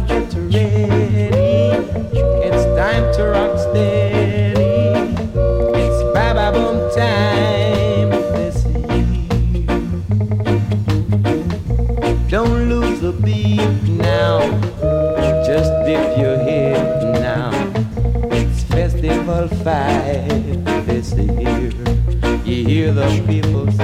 get ready. It's time to rock steady. It's Baba Boom time this year. Don't lose the beat now. Just dip your head now. It's Festival 5 this year. You hear the people